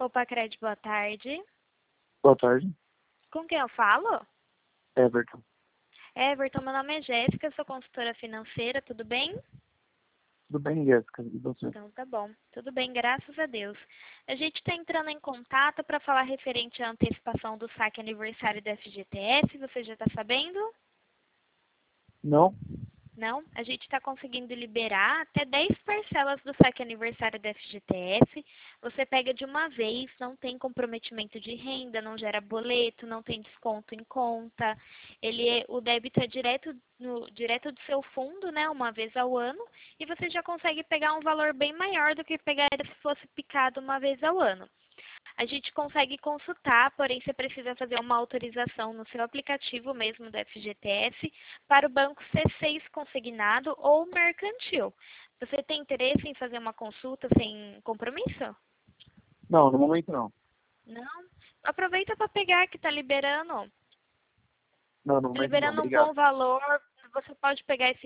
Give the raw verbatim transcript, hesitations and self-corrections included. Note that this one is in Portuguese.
Copacred, boa tarde. Boa tarde. Com quem eu falo? Everton. Everton, meu nome é Jéssica, sou consultora financeira, tudo bem? Tudo bem, Jéssica? E você? Então tá bom, tudo bem, graças a Deus. A gente está entrando em contato para falar referente à antecipação do saque aniversário da F G T S, você já está sabendo? Não? Não? A gente está conseguindo liberar até dez parcelas do saque aniversário da F G T S. Você pega de uma vez, não tem comprometimento de renda, não gera boleto, não tem desconto em conta. Ele é, o débito é direto, no, direto do seu fundo, né, uma vez ao ano, e você já consegue pegar um valor bem maior do que pegaria se fosse picado uma vez ao ano. A gente consegue consultar, porém você precisa fazer uma autorização no seu aplicativo mesmo do F G T S para o banco C seis consignado ou mercantil. Você tem interesse em fazer uma consulta sem compromisso? Não, no momento não. Não? Aproveita para pegar que está liberando. Não, no momento não. Liberando um Obrigado. bom valor, você pode pegar esse